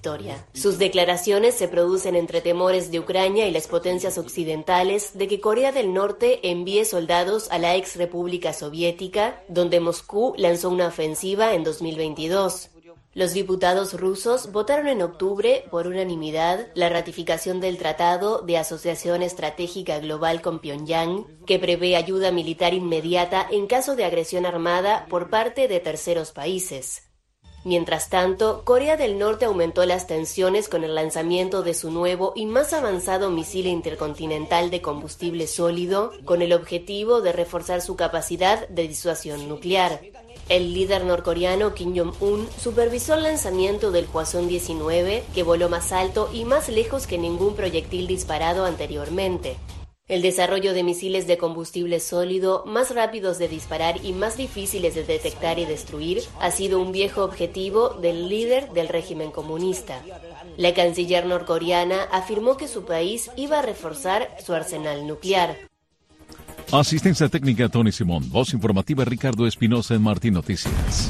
historia. Sus declaraciones se producen entre temores de Ucrania y las potencias occidentales de que Corea del Norte envíe soldados a la ex República Soviética, donde Moscú lanzó una ofensiva en 2022. Los diputados rusos votaron en octubre, por unanimidad, la ratificación del Tratado de Asociación Estratégica Global con Pyongyang, que prevé ayuda militar inmediata en caso de agresión armada por parte de terceros países. Mientras tanto, Corea del Norte aumentó las tensiones con el lanzamiento de su nuevo y más avanzado misil intercontinental de combustible sólido, con el objetivo de reforzar su capacidad de disuasión nuclear. El líder norcoreano Kim Jong-un supervisó el lanzamiento del Hwasong-19, que voló más alto y más lejos que ningún proyectil disparado anteriormente. El desarrollo de misiles de combustible sólido, más rápidos de disparar y más difíciles de detectar y destruir, ha sido un viejo objetivo del líder del régimen comunista. La canciller norcoreana afirmó que su país iba a reforzar su arsenal nuclear. Asistencia técnica Tony Simón, voz informativa Ricardo Espinosa en Martín Noticias.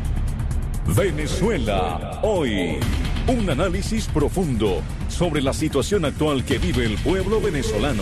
Venezuela hoy. Un análisis profundo sobre la situación actual que vive el pueblo venezolano.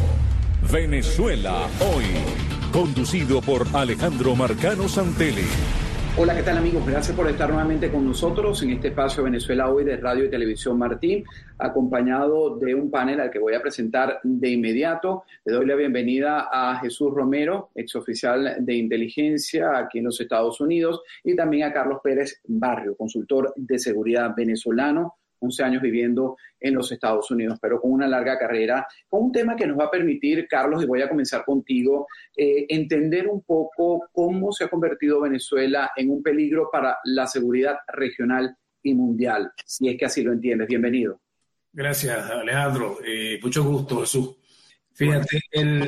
Venezuela hoy. Conducido por Alejandro Marcano Santelli. Hola, ¿qué tal amigos? Gracias por estar nuevamente con nosotros en este espacio Venezuela Hoy de Radio y Televisión Martín, acompañado de un panel al que voy a presentar de inmediato. Le doy la bienvenida a Jesús Romero, exoficial de inteligencia aquí en los Estados Unidos, y también a Carlos Pérez Barrio, consultor de seguridad venezolano, 11 años viviendo en los Estados Unidos, pero con una larga carrera, con un tema que nos va a permitir, Carlos, y voy a comenzar contigo, entender un poco cómo se ha convertido Venezuela en un peligro para la seguridad regional y mundial, si es que así lo entiendes. Bienvenido. Gracias, Alejandro. Mucho gusto, Jesús. Fíjate,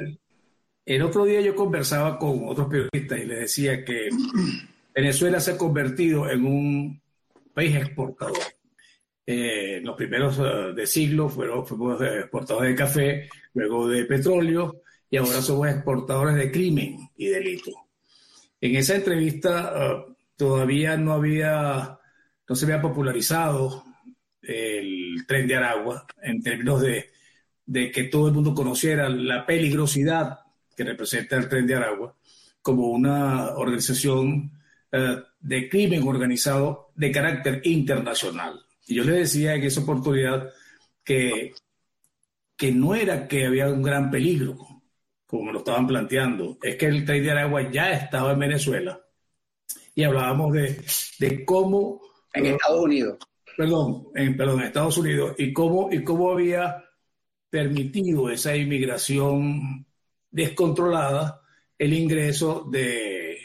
el otro día yo conversaba con otros periodistas y les decía que Venezuela se ha convertido en un país exportador. Los primeros de siglo fuimos exportadores de café, luego de petróleo, y ahora somos exportadores de crimen y delito. En esa entrevista todavía no se había popularizado el Tren de Aragua en términos de que todo el mundo conociera la peligrosidad que representa el Tren de Aragua como una organización de crimen organizado de carácter internacional. Y yo le decía en esa oportunidad que no era que había un gran peligro, como me lo estaban planteando, es que el Tren de Aragua ya estaba en Venezuela. Y hablábamos de cómo... En Estados Unidos. En Estados Unidos. Y cómo había permitido esa inmigración descontrolada el ingreso de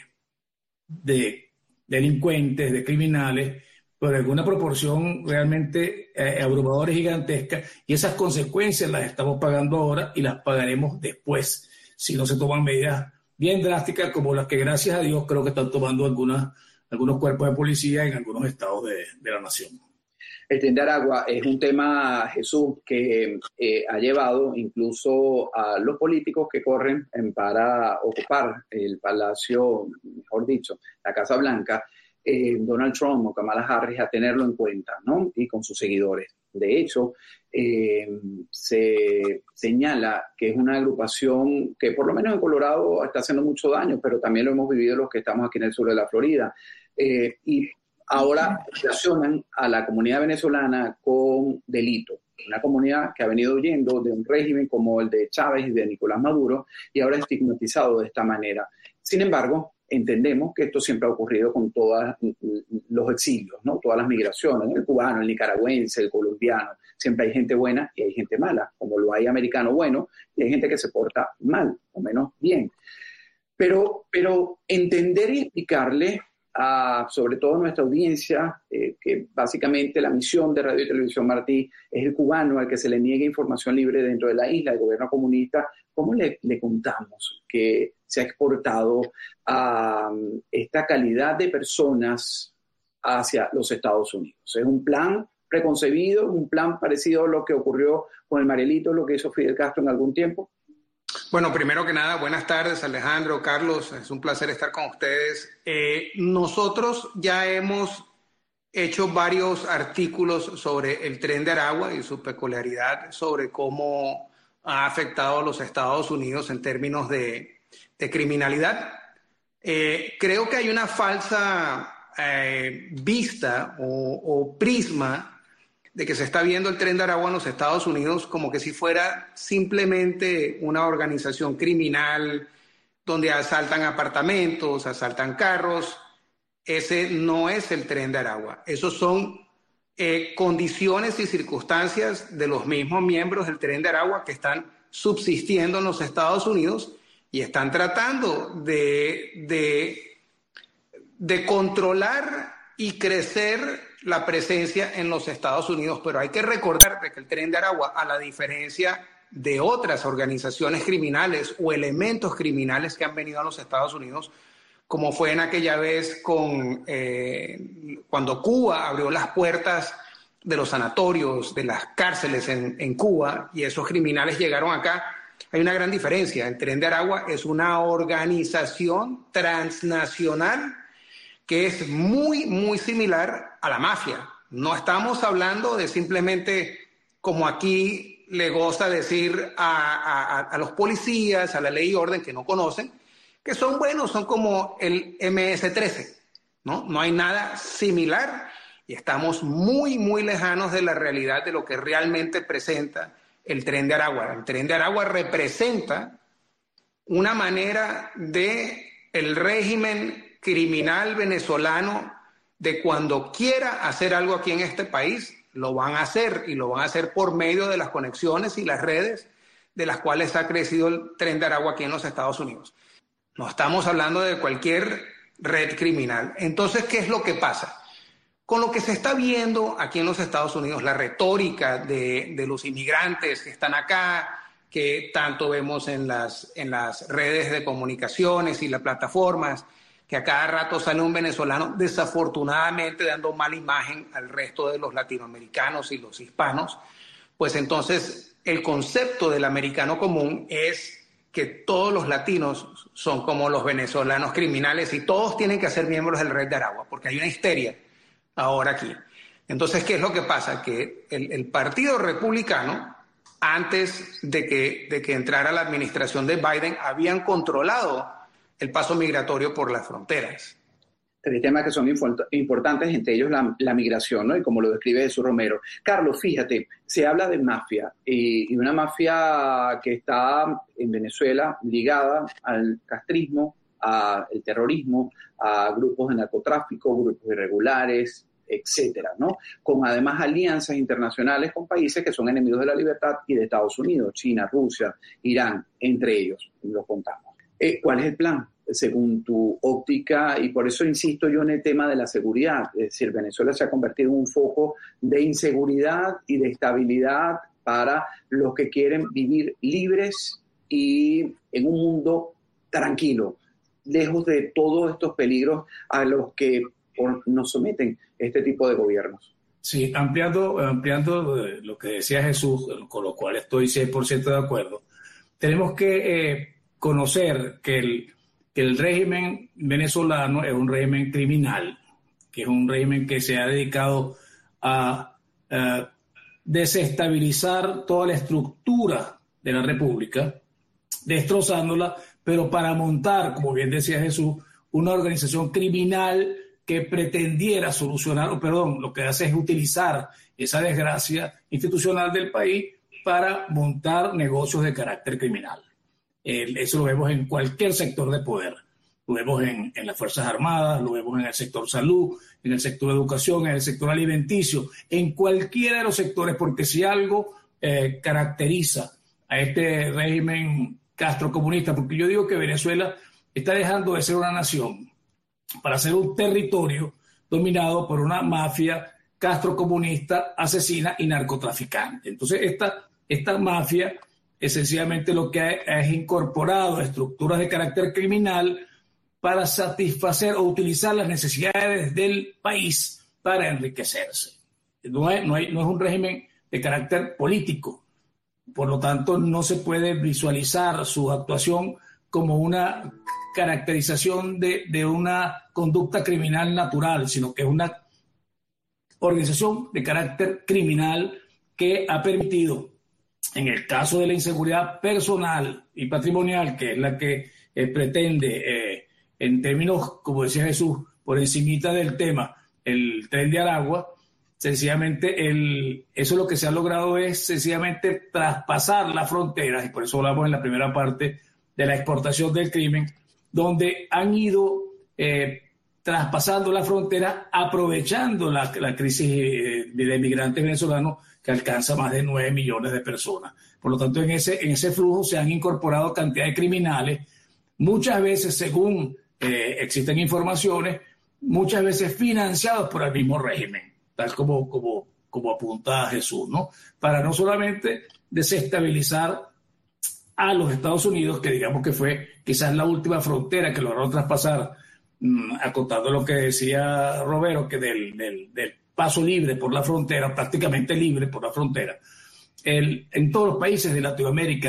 delincuentes, de criminales, por alguna proporción realmente abrumadora y gigantesca, y esas consecuencias las estamos pagando ahora y las pagaremos después, si no se toman medidas bien drásticas como las que, gracias a Dios, creo que están tomando algunos cuerpos de policía en algunos estados de la nación. El Tren de Aragua es un tema, Jesús, que ha llevado incluso a los políticos que corren para ocupar el palacio, mejor dicho, la Casa Blanca, Donald Trump o Kamala Harris, a tenerlo en cuenta, ¿no? Y con sus seguidores. De hecho, se señala que es una agrupación que por lo menos en Colorado está haciendo mucho daño, pero también lo hemos vivido los que estamos aquí en el sur de la Florida. Y ahora relacionan a la comunidad venezolana con delito. Una comunidad que ha venido huyendo de un régimen como el de Chávez y de Nicolás Maduro y ahora es estigmatizado de esta manera. Sin embargo, entendemos que esto siempre ha ocurrido con todos los exilios, ¿no? Todas las migraciones, el cubano, el nicaragüense, el colombiano. Siempre hay gente buena y hay gente mala, como lo hay americano bueno y hay gente que se porta mal o menos bien. Pero entender y explicarle sobre todo a nuestra audiencia, que básicamente la misión de Radio y Televisión Martí es el cubano al que se le niegue información libre dentro de la isla, el gobierno comunista. ¿Cómo le contamos que se ha exportado esta calidad de personas hacia los Estados Unidos? ¿Es un plan preconcebido, un plan parecido a lo que ocurrió con el Marielito, lo que hizo Fidel Castro en algún tiempo? Bueno, primero que nada, buenas tardes, Alejandro, Carlos, es un placer estar con ustedes. Nosotros ya hemos hecho varios artículos sobre el Tren de Aragua y su peculiaridad, sobre cómo ha afectado a los Estados Unidos en términos de criminalidad. Creo que hay una falsa vista o prisma de que se está viendo el Tren de Aragua en los Estados Unidos como que si fuera simplemente una organización criminal donde asaltan apartamentos, asaltan carros. Ese no es el Tren de Aragua. Esos son condiciones y circunstancias de los mismos miembros del Tren de Aragua que están subsistiendo en los Estados Unidos y están tratando de controlar y crecer la presencia en los Estados Unidos. Pero hay que recordar que el Tren de Aragua, a la diferencia de otras organizaciones criminales o elementos criminales que han venido a los Estados Unidos, como fue en aquella vez cuando Cuba abrió las puertas de los sanatorios, de las cárceles en Cuba, y esos criminales llegaron acá. Hay una gran diferencia. El Tren de Aragua es una organización transnacional que es muy, muy similar a la mafia. No estamos hablando de simplemente, como aquí le gusta decir a los policías, a la ley y orden que no conocen, que son buenos, son como el MS-13, ¿no? No hay nada similar y estamos muy, muy lejanos de la realidad de lo que realmente presenta el Tren de Aragua. El Tren de Aragua representa una manera de el régimen criminal venezolano de cuando quiera hacer algo aquí en este país, lo van a hacer y lo van a hacer por medio de las conexiones y las redes de las cuales ha crecido el Tren de Aragua aquí en los Estados Unidos. No estamos hablando de cualquier red criminal. Entonces, ¿qué es lo que pasa? Con lo que se está viendo aquí en los Estados Unidos, la retórica de los inmigrantes que están acá, que tanto vemos en las redes de comunicaciones y las plataformas, que a cada rato sale un venezolano desafortunadamente dando mala imagen al resto de los latinoamericanos y los hispanos, pues entonces el concepto del americano común es que todos los latinos son como los venezolanos criminales y todos tienen que ser miembros del Red de Aragua, porque hay una histeria ahora aquí. Entonces, ¿qué es lo que pasa? Que el Partido Republicano, antes de que entrara la administración de Biden, habían controlado el paso migratorio por las fronteras. Tres temas que son importantes, entre ellos la migración, ¿no? Y como lo describe Jesús Romero. Carlos, fíjate, se habla de mafia y una mafia que está en Venezuela ligada al castrismo, al terrorismo, a grupos de narcotráfico, grupos irregulares, etcétera, ¿no? Con además alianzas internacionales con países que son enemigos de la libertad y de Estados Unidos, China, Rusia, Irán, entre ellos, los contamos. ¿Cuál es el plan? Según tu óptica, y por eso insisto yo en el tema de la seguridad, es decir, Venezuela se ha convertido en un foco de inseguridad y de estabilidad para los que quieren vivir libres y en un mundo tranquilo, lejos de todos estos peligros a los que nos someten este tipo de gobiernos. Sí, ampliando lo que decía Jesús, con lo cual estoy 100% de acuerdo, tenemos que conocer que el régimen venezolano es un régimen criminal, que es un régimen que se ha dedicado a desestabilizar toda la estructura de la República, destrozándola, pero para montar, como bien decía Jesús, una organización criminal que pretendiera lo que hace es utilizar esa desgracia institucional del país para montar negocios de carácter criminal. Eso lo vemos en cualquier sector de poder. Lo vemos en las Fuerzas Armadas, lo vemos en el sector salud, en el sector educación, en el sector alimenticio, en cualquiera de los sectores, porque si algo caracteriza a este régimen castrocomunista, porque yo digo que Venezuela está dejando de ser una nación para ser un territorio dominado por una mafia castrocomunista, asesina y narcotraficante. Entonces esta mafia esencialmente lo que es incorporado a estructuras de carácter criminal para satisfacer o utilizar las necesidades del país para enriquecerse. No es un régimen de carácter político, por lo tanto no se puede visualizar su actuación como una caracterización de una conducta criminal natural, sino que es una organización de carácter criminal que ha permitido, en el caso de la inseguridad personal y patrimonial, que es la que pretende, en términos, como decía Jesús, por encimita del tema, el Tren de Aragua, sencillamente eso lo que se ha logrado es sencillamente traspasar las fronteras, y por eso hablamos en la primera parte de la exportación del crimen, donde han ido traspasando la frontera, aprovechando la crisis de migrantes venezolanos que alcanza más de 9 millones de personas. Por lo tanto, en ese flujo se han incorporado cantidad de criminales, muchas veces, según existen informaciones, muchas veces financiados por el mismo régimen, tal como apunta Jesús, ¿no? Para no solamente desestabilizar a los Estados Unidos, que digamos que fue quizás la última frontera que lograron traspasar, acotando lo que decía Roberto, que del paso libre por la frontera, prácticamente libre por la frontera, en todos los países de Latinoamérica,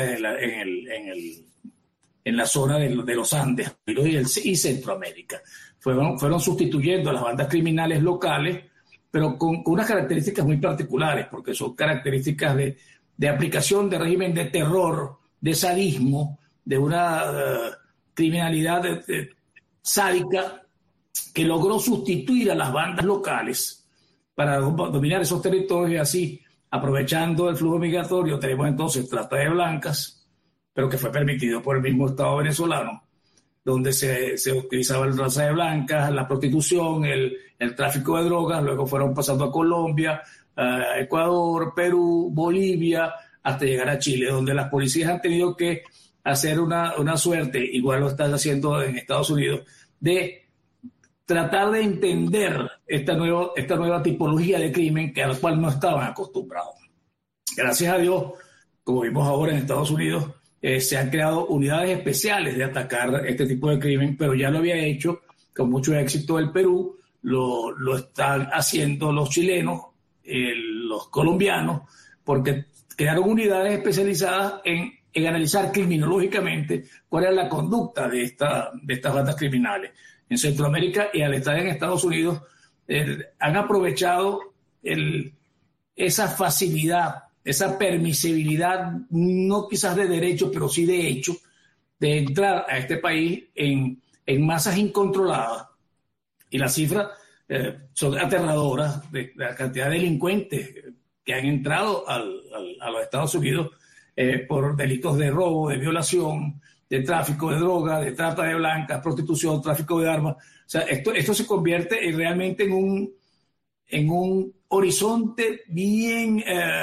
en la zona de los Andes y Centroamérica. Fueron sustituyendo a las bandas criminales locales, pero con unas características muy particulares, porque son características de aplicación de régimen de terror, de sadismo, de una criminalidad sádica que logró sustituir a las bandas locales para dominar esos territorios, y así, aprovechando el flujo migratorio, tenemos entonces trata de blancas, pero que fue permitido por el mismo Estado venezolano, donde se utilizaba el raza de blancas, la prostitución, el tráfico de drogas, luego fueron pasando a Colombia, a Ecuador, Perú, Bolivia, hasta llegar a Chile, donde las policías han tenido que hacer una suerte, igual lo están haciendo en Estados Unidos, de tratar de entender esta nueva tipología de crimen a la cual no estaban acostumbrados. Gracias a Dios, como vimos ahora en Estados Unidos, se han creado unidades especiales de atacar este tipo de crimen, pero ya lo había hecho con mucho éxito el Perú, lo están haciendo los chilenos, los colombianos, porque crearon unidades especializadas en analizar criminológicamente cuál era la conducta de estas bandas criminales. En Centroamérica y al estar en Estados Unidos han aprovechado esa facilidad, esa permisibilidad, no quizás de derecho, pero sí de hecho, de entrar a este país en masas incontroladas. Y las cifras son aterradoras de la cantidad de delincuentes que han entrado a los Estados Unidos por delitos de robo, de violación, de tráfico de droga, de trata de blancas, prostitución, tráfico de armas. O sea, esto se convierte realmente en un horizonte bien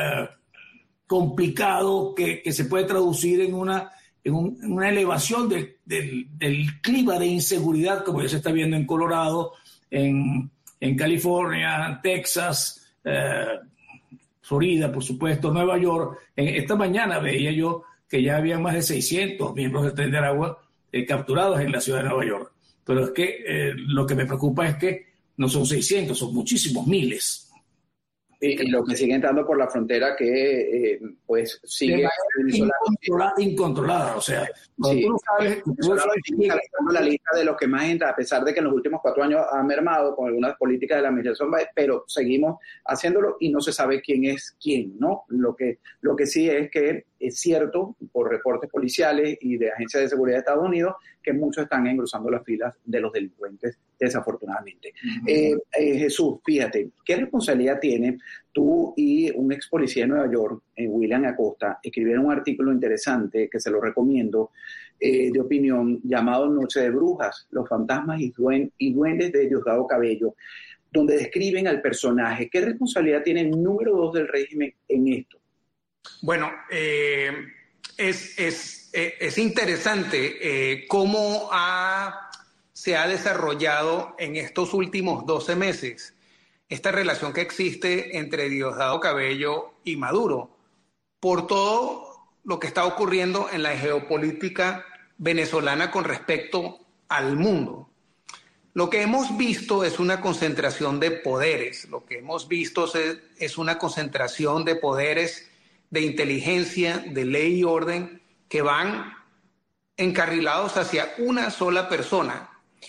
complicado que se puede traducir en una elevación del clima de inseguridad, como ya se está viendo en Colorado, en California, Texas, Florida, por supuesto, Nueva York. Esta mañana veía yo que ya había más de 600 miembros del Tren de Aragua capturados en la ciudad de Nueva York. Pero es que lo que me preocupa es que no son 600, son muchísimos miles. Y lo que sigue entrando por la frontera que pues sigue incontrolada, o sea, sí, tú no sabes, la lista de los que más entra, a pesar de que en los últimos 4 años ha mermado con algunas políticas de la administración, pero seguimos haciéndolo y no se sabe quién es quién, ¿no? Lo que sí es que es cierto, por reportes policiales y de agencias de seguridad de Estados Unidos, que muchos están engrosando las filas de los delincuentes, desafortunadamente. Uh-huh. Jesús, fíjate, ¿qué responsabilidad tiene tú y un ex policía de Nueva York, William Acosta, escribieron un artículo interesante que se lo recomiendo, de opinión, llamado Noche de Brujas, los fantasmas y duendes de Diosdado Cabello, donde describen al personaje? ¿Qué responsabilidad tiene el número 2 del régimen en esto? Bueno, es interesante cómo se ha desarrollado en estos últimos 12 meses esta relación que existe entre Diosdado Cabello y Maduro, por todo lo que está ocurriendo en la geopolítica venezolana con respecto al mundo. Lo que hemos visto es una concentración de poderes, lo que hemos visto es una concentración de poderes de inteligencia, de ley y orden, que van encarrilados hacia una sola persona.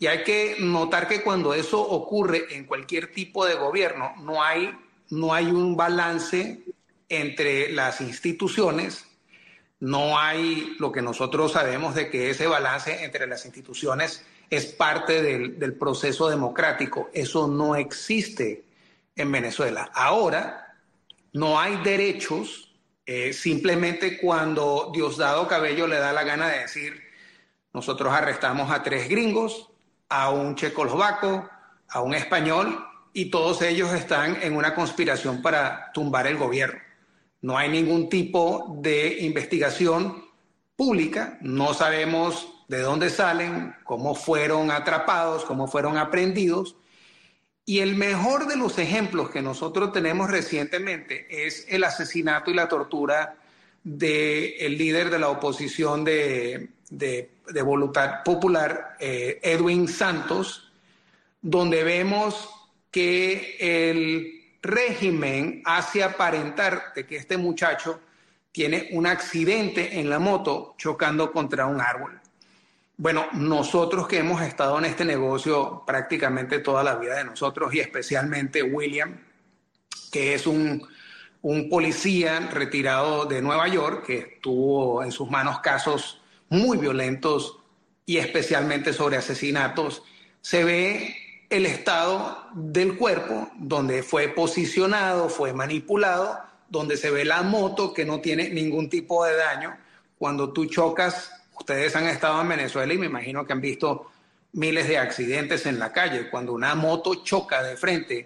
Y hay que notar que cuando eso ocurre en cualquier tipo de gobierno, no hay un balance entre las instituciones, no hay lo que nosotros sabemos de que ese balance entre las instituciones es parte del proceso democrático. Eso no existe en Venezuela. Ahora, no hay derechos simplemente cuando Diosdado Cabello le da la gana de decir: nosotros arrestamos a 3 gringos, a un checoslovaco, a un español, y todos ellos están en una conspiración para tumbar el gobierno. No hay ningún tipo de investigación pública, no sabemos de dónde salen, cómo fueron atrapados, cómo fueron aprehendidos. Y el mejor de los ejemplos que nosotros tenemos recientemente es el asesinato y la tortura del líder de la oposición de Voluntad Popular, Edwin Santos, donde vemos que el régimen hace aparentar de que este muchacho tiene un accidente en la moto chocando contra un árbol. Bueno, nosotros que hemos estado en este negocio prácticamente toda la vida de nosotros, y especialmente William, que es un policía retirado de Nueva York, que tuvo en sus manos casos muy violentos y especialmente sobre asesinatos, se ve el estado del cuerpo, donde fue posicionado, fue manipulado, donde se ve la moto que no tiene ningún tipo de daño. Cuando tú chocas, ustedes han estado en Venezuela y me imagino que han visto miles de accidentes en la calle. Cuando una moto choca de frente,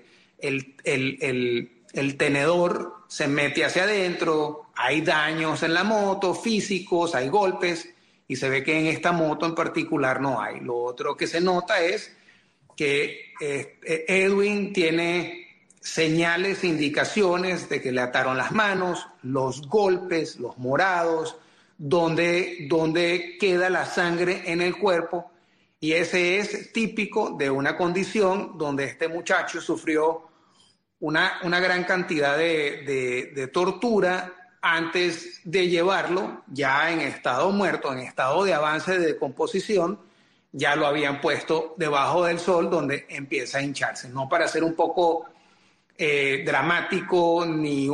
el tenedor se mete hacia adentro, hay daños en la moto, físicos, hay golpes, y se ve que en esta moto en particular no hay. Lo otro que se nota es que Edwin tiene señales, indicaciones de que le ataron las manos, los golpes, los morados, donde queda la sangre en el cuerpo, y ese es típico de una condición donde este muchacho sufrió una gran cantidad de tortura antes de llevarlo ya en estado muerto, en estado de avance de decomposición. Ya lo habían puesto debajo del sol, donde empieza a hincharse. No para ser un poco dramático ni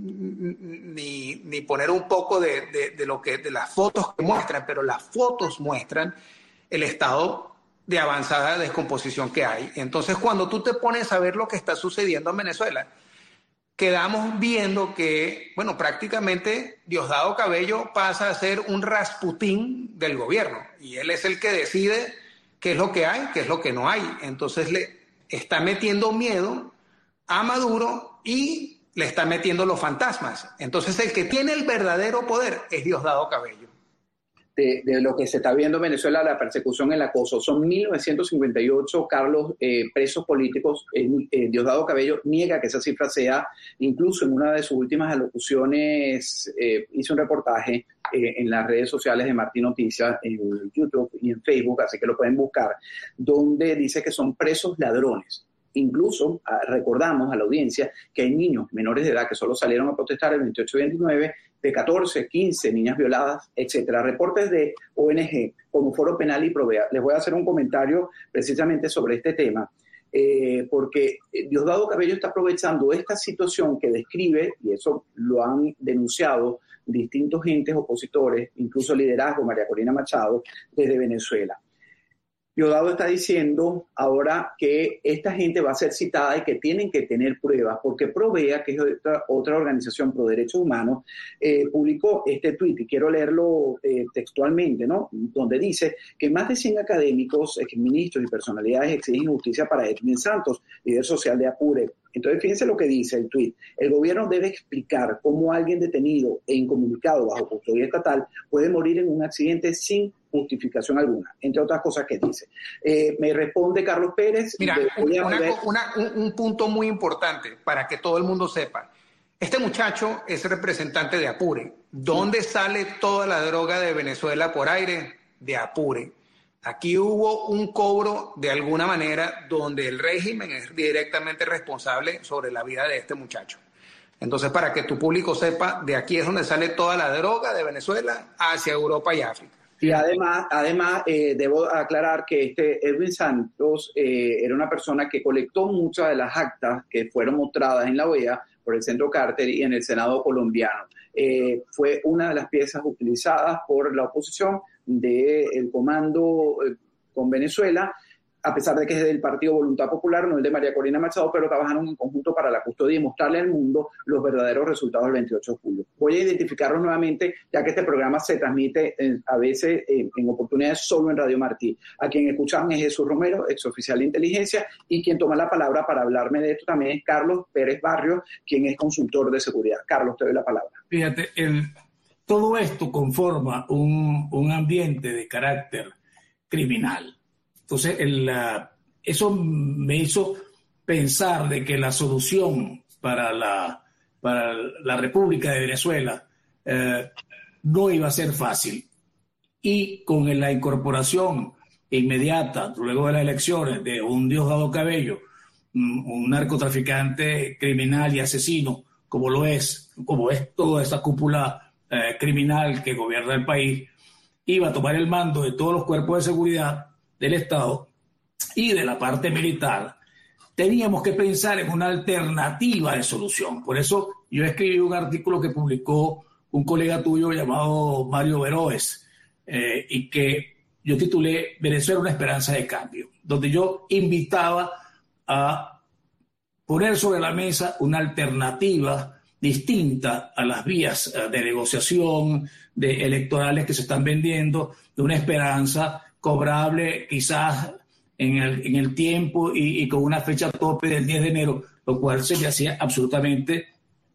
poner un poco de las fotos que muestran, pero las fotos muestran el estado de avanzada descomposición que hay. Entonces, cuando tú te pones a ver lo que está sucediendo en Venezuela, quedamos viendo que, bueno, prácticamente Diosdado Cabello pasa a ser un Rasputín del gobierno, y él es el que decide qué es lo que hay, qué es lo que no hay. Entonces le está metiendo miedo a Maduro y le está metiendo los fantasmas. Entonces el que tiene el verdadero poder es Diosdado Cabello. De lo que se está viendo en Venezuela, la persecución, el acoso. Son 1.958, Carlos, presos políticos. Diosdado Cabello niega que esa cifra sea, incluso en una de sus últimas alocuciones, hizo un reportaje en las redes sociales de Martín Noticias, en YouTube y en Facebook, así que lo pueden buscar, donde dice que son presos ladrones. Incluso recordamos a la audiencia que hay niños menores de edad que solo salieron a protestar el 28 y 29, de 14, 15, niñas violadas, etcétera. Reportes de ONG como Foro Penal y Provea. Les voy a hacer un comentario precisamente sobre este tema, porque Diosdado Cabello está aprovechando esta situación que describe, y eso lo han denunciado distintos entes opositores, incluso liderazgo, María Corina Machado, desde Venezuela. Diosdado está diciendo ahora que esta gente va a ser citada y que tienen que tener pruebas, porque Provea, que es otra organización pro derechos humanos, publicó este tuit, y quiero leerlo textualmente, ¿no? Donde dice que más de 100 académicos, exministros y personalidades exigen justicia para Edwin Santos, líder social de Apure. Entonces, fíjense lo que dice el tuit. El gobierno debe explicar cómo alguien detenido e incomunicado bajo custodia estatal puede morir en un accidente sin justificación alguna, entre otras cosas que dice. Me responde Carlos Pérez. Mira, un punto muy importante para que todo el mundo sepa. Este muchacho es representante de Apure. ¿Dónde sale toda la droga de Venezuela por aire? De Apure. Aquí hubo un cobro de alguna manera donde el régimen es directamente responsable sobre la vida de este muchacho. Entonces, para que tu público sepa, de aquí es donde sale toda la droga de Venezuela hacia Europa y África. Y además debo aclarar que Edwin Santos era una persona que colectó muchas de las actas que fueron mostradas en la OEA por el Centro Carter y en el Senado colombiano. Fue una de las piezas utilizadas por la oposición del comando con Venezuela, a pesar de que es del Partido Voluntad Popular, no el de María Corina Machado, pero trabajaron en conjunto para la custodia y mostrarle al mundo los verdaderos resultados del 28 de julio. Voy a identificarlos nuevamente, ya que este programa se transmite a veces en oportunidades solo en Radio Martí. A quien escuchan es Jesús Romero, exoficial de inteligencia, y quien toma la palabra para hablarme de esto también es Carlos Pérez Barrios, quien es consultor de seguridad. Carlos, te doy la palabra. Fíjate, todo esto conforma un ambiente de carácter criminal. Entonces, eso me hizo pensar de que la solución para la República de Venezuela no iba a ser fácil. Y con la incorporación inmediata, luego de las elecciones, de un Diosdado Cabello, un narcotraficante criminal y asesino, como es toda esa cúpula criminal que gobierna el país, iba a tomar el mando de todos los cuerpos de seguridad del Estado y de la parte militar, teníamos que pensar en una alternativa de solución. Por eso yo escribí un artículo que publicó un colega tuyo llamado Mario Veroes, y que yo titulé Venezuela, una esperanza de cambio, donde yo invitaba a poner sobre la mesa una alternativa distinta a las vías de negociación, de electorales que se están vendiendo, de una esperanza cobrable quizás en el tiempo y con una fecha tope del 10 de enero, lo cual se me hacía absolutamente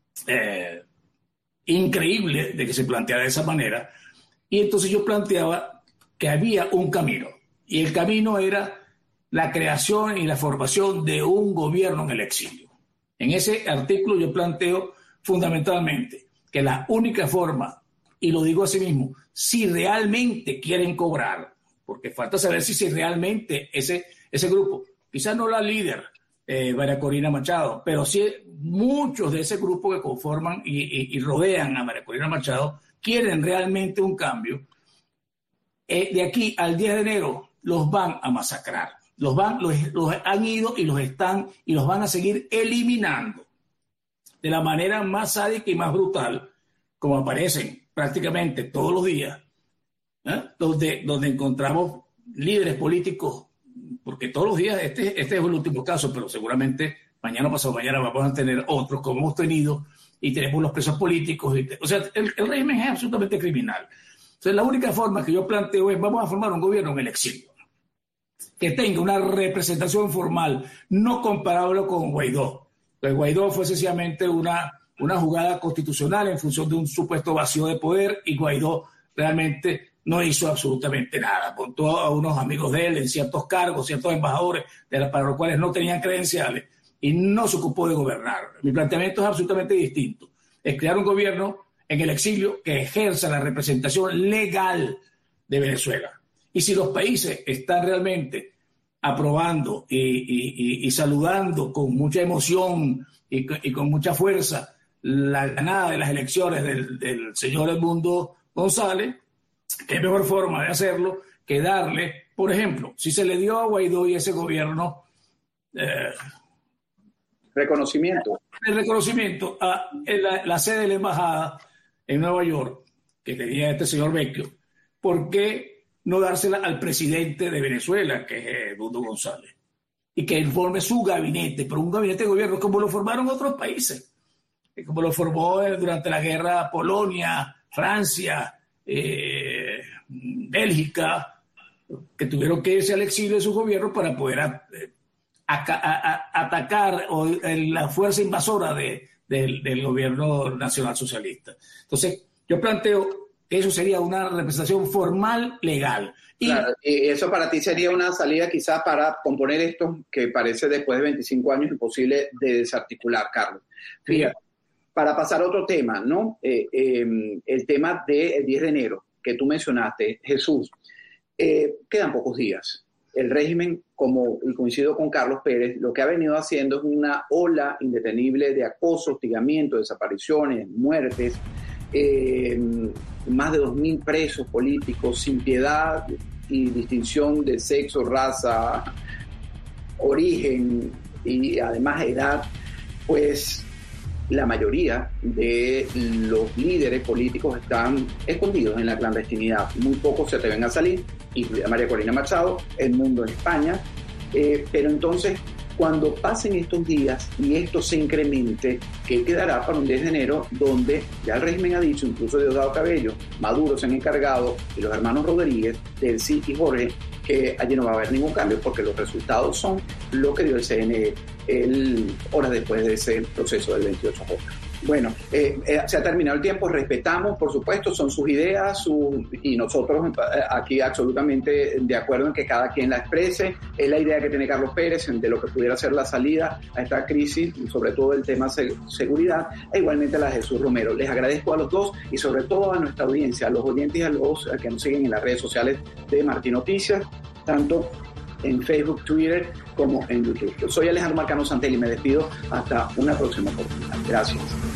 increíble de que se planteara de esa manera. Y entonces yo planteaba que había un camino, y el camino era la creación y la formación de un gobierno en el exilio. En ese artículo yo planteo fundamentalmente que la única forma, y lo digo así mismo, si realmente quieren cobrar, porque falta saber si realmente ese grupo, quizás no la líder, María Corina Machado, pero sí muchos de ese grupo que conforman y rodean a María Corina Machado, quieren realmente un cambio, de aquí al 10 de enero los van a masacrar. Los han ido y los van a seguir eliminando de la manera más sádica y más brutal, como aparecen prácticamente todos los días, donde encontramos líderes políticos, porque todos los días, este es el último caso, pero seguramente mañana, pasado mañana vamos a tener otros, como hemos tenido, y tenemos los presos políticos. O sea, el régimen es absolutamente criminal. Entonces, la única forma que yo planteo es, vamos a formar un gobierno en el exilio, que tenga una representación formal no comparable con Guaidó. Pues Guaidó fue sencillamente una jugada constitucional en función de un supuesto vacío de poder, y Guaidó realmente no hizo absolutamente nada. Montó a unos amigos de él en ciertos cargos, ciertos embajadores para los cuales no tenían credenciales, y no se ocupó de gobernar. Mi planteamiento es absolutamente distinto. Es crear un gobierno en el exilio que ejerza la representación legal de Venezuela. Y si los países están realmente aprobando y saludando con mucha emoción y con mucha fuerza la ganada de las elecciones del señor Edmundo González, qué mejor forma de hacerlo que darle, por ejemplo, si se le dio a Guaidó y ese gobierno reconocimiento a la sede de la embajada en Nueva York, que tenía este señor Vecchio, ¿por qué no dársela al presidente de Venezuela, que es Edmundo González? Y que forme su gabinete, pero un gabinete de gobierno como lo formaron otros países, como lo formó durante la guerra Polonia, Francia, Bélgica, que tuvieron que irse al exilio de su gobierno para poder atacar la fuerza invasora del gobierno nacional socialista. Entonces, yo planteo que eso sería una representación formal legal. Claro, y eso para ti sería una salida quizás para componer esto que parece después de 25 años imposible de desarticular, Carlos. Fíjate, para pasar a otro tema, ¿no? El tema del 10 de enero que tú mencionaste, Jesús, quedan pocos días. El régimen, y coincido con Carlos Pérez, lo que ha venido haciendo es una ola indetenible de acoso, hostigamiento, desapariciones, muertes, más de 2.000 presos políticos sin piedad y distinción de sexo, raza, origen y además edad, pues la mayoría de los líderes políticos están escondidos en la clandestinidad. Muy pocos se atreven a salir, incluida María Corina Machado, El Mundo en España. Pero entonces, cuando pasen estos días y esto se incremente, ¿qué quedará para un 10 de enero donde ya el régimen ha dicho, incluso Diosdado Cabello, Maduro se han encargado y los hermanos Rodríguez, Delcy y Jorge, que allí no va a haber ningún cambio porque los resultados son lo que dio el CNE horas después de ese proceso del 28J? Bueno, se ha terminado el tiempo, respetamos, por supuesto, son sus ideas y nosotros aquí absolutamente de acuerdo en que cada quien la exprese. Es la idea que tiene Carlos Pérez de lo que pudiera ser la salida a esta crisis, sobre todo el tema seguridad, e igualmente la de Jesús Romero. Les agradezco a los dos y sobre todo a nuestra audiencia, a los oyentes y a los que nos siguen en las redes sociales de Martín Noticias, tanto en Facebook, Twitter como en YouTube. Yo soy Alejandro Marcano Santelli y me despido hasta una próxima oportunidad. Gracias.